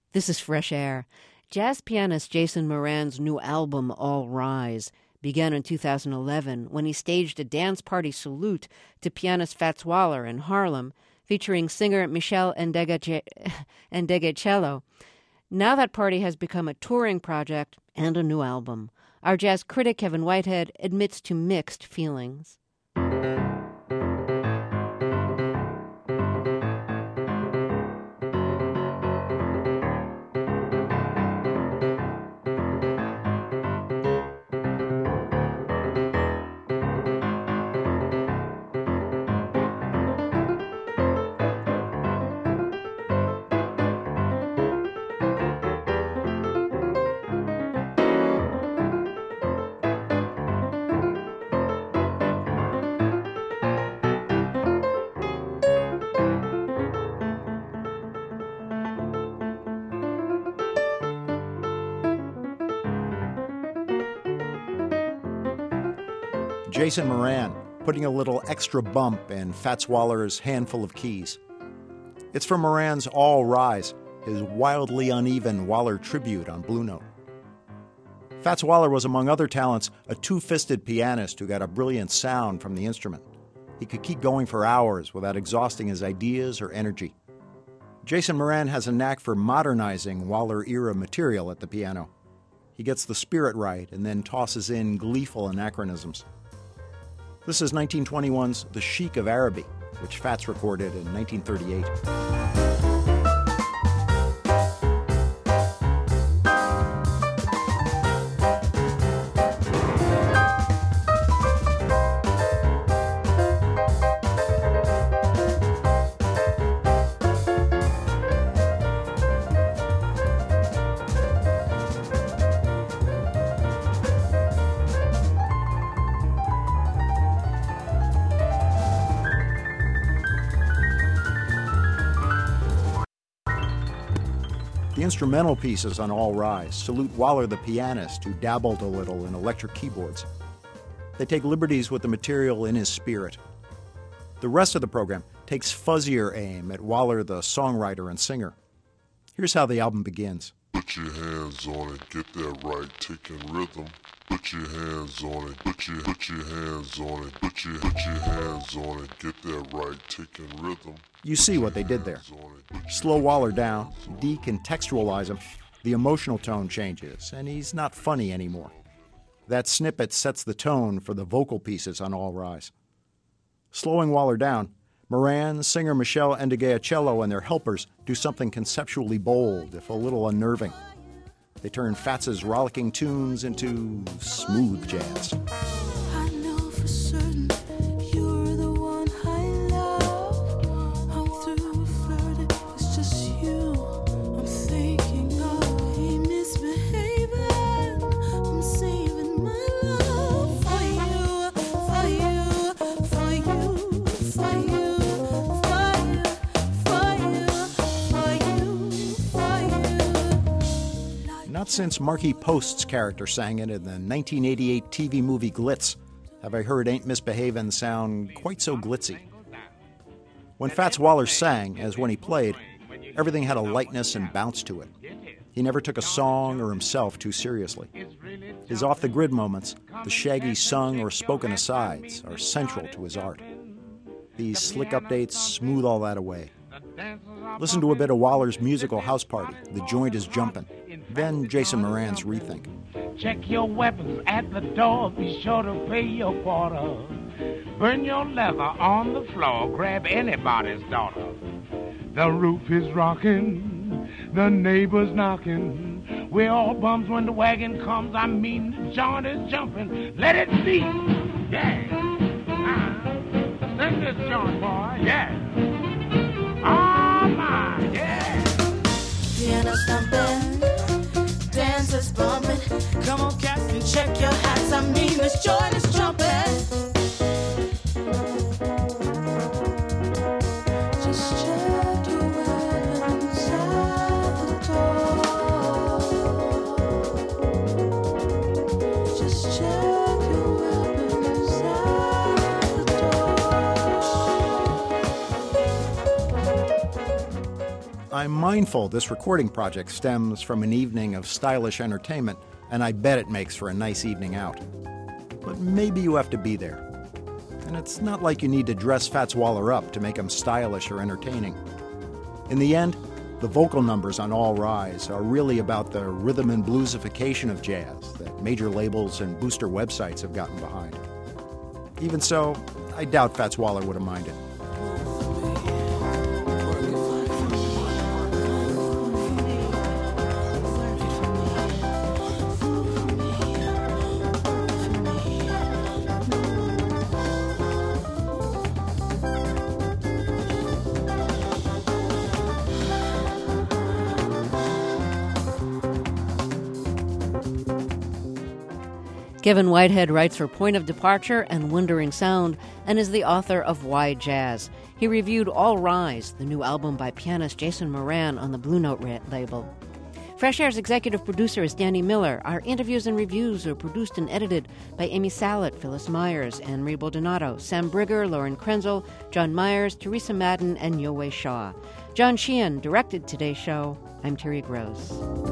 This is Fresh Air. Jazz pianist Jason Moran's new album, All Rise, began in 2011 when he staged a dance party salute to pianist Fats Waller in Harlem, featuring singer Michelle Ndegeocello. Now that party has become a touring project and a new album. Our jazz critic Kevin Whitehead admits to mixed feelings. Jason Moran, putting a little extra bump in Fats Waller's handful of keys. It's from Moran's All Rise, his wildly uneven Waller tribute on Blue Note. Fats Waller was, among other talents, a two-fisted pianist who got a brilliant sound from the instrument. He could keep going for hours without exhausting his ideas or energy. Jason Moran has a knack for modernizing Waller-era material at the piano. He gets the spirit right and then tosses in gleeful anachronisms. This is 1921's The Sheik of Araby, which Fats recorded in 1938. The instrumental pieces on All Rise salute Waller the pianist, who dabbled a little in electric keyboards. They take liberties with the material in his spirit. The rest of the program takes fuzzier aim at Waller the songwriter and singer. Here's how the album begins. Put your hands on it, get that right ticking rhythm. Put your hands on it, put your hands on it, put your hands on it, get that right ticking rhythm. You see what they did there. Slow Waller down, decontextualize him, the emotional tone changes, and he's not funny anymore. That snippet sets the tone for the vocal pieces on All Rise. Slowing Waller down, Moran, singer Michelle Ndegeocello, and their helpers do something conceptually bold, if a little unnerving. They turn Fats's rollicking tunes into smooth jazz. I know for certain you're the one I love. I'm through flirting, it's just you I'm thinking of. Ain't misbehaving, I'm saving my love for you, for you, for you, for you, for you, for you, for you. Not since Markie Post's character sang it in the 1988 TV movie Glitz have I heard Ain't Misbehavin' sound quite so glitzy. When Fats Waller sang, as when he played, everything had a lightness and bounce to it. He never took a song or himself too seriously. His off-the-grid moments, the shaggy sung or spoken asides, are central to his art. These slick updates smooth all that away. Listen to a bit of Waller's musical house party, The Joint is Jumpin', then Jason Moran's Rethink. Check your weapons at the door, be sure to pay your quarter. Burn your leather on the floor, grab anybody's daughter. The roof is rocking, the neighbors knocking. We're all bums when the wagon comes, I mean the joint is jumping. Let it be, yeah. Sing this joint, boy, yeah. Oh my, yeah. Piano thumping, dancers bumping. Come on, cats, and check your hats. I mean, this joint is jumping. Just check your weapons at the door. Just check your weapons at the door. I'm mindful this recording project stems from an evening of stylish entertainment, and I bet it makes for a nice evening out. But maybe you have to be there. And it's not like you need to dress Fats Waller up to make him stylish or entertaining. In the end, the vocal numbers on All Rise are really about the rhythm and bluesification of jazz that major labels and booster websites have gotten behind. Even so, I doubt Fats Waller would have minded. Kevin Whitehead writes for Point of Departure and Wandering Sound and is the author of Why Jazz. He reviewed All Rise, the new album by pianist Jason Moran on the Blue Note label. Fresh Air's executive producer is Danny Miller. Our interviews and reviews are produced and edited by Amy Salit, Phyllis Myers, Anne-Marie Baldonado, Sam Brigger, Lauren Krenzel, John Myers, Teresa Madden, and Yowei Shaw. John Sheehan directed today's show. I'm Terry Gross.